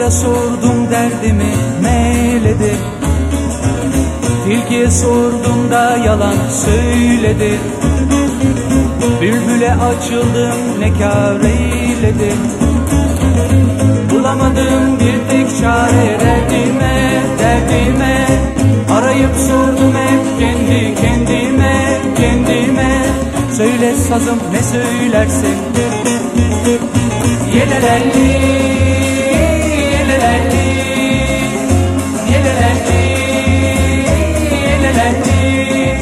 Ayıya sordum derdimi neyledi, tilkiye sordum da yalan söyledi. Bülbüle açıldım ne kâr eyledi, bulamadım bir tek çare derdime, derdime. Arayıp sordum hep kendi kendime, kendime. Söyle sazım ne söylersin, yelelelli, yelelelli, yelelelli, yelelelli.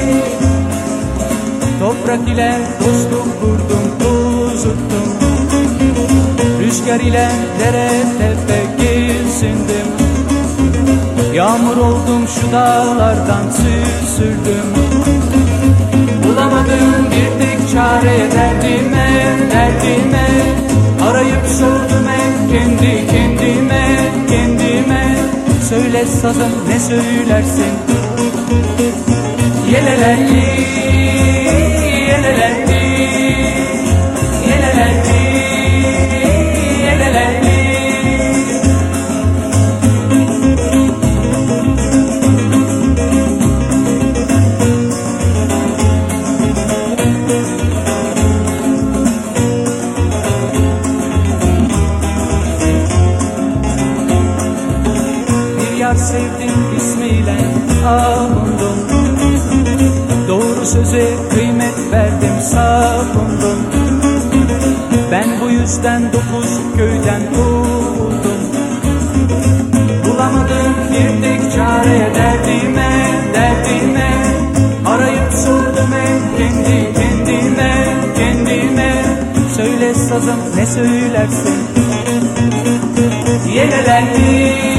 Toprak ile dostluk kurdum, tozuttum. Rüzgar ile dere tepe gezindim. Yağmur oldum şu dağlardan süzüldüm. Bulamadım bir tek çare derdime, derdime. Arayıp sordum hep kendi kendime, kendime. Söyle sazım ne söylersin, yelelelli, yelelelli, yelelelli, yelelelli. Yar sevdim ismiyle avundum, doğru söze kıymet verdim savundum. Ben bu yüzden 9 köyden kovuldum. Bulamadım bir tek çare derdime, derdime. Arayıp sordum hep kendi kendime, kendime. Söyle sazım ne söylersin, yelelelli,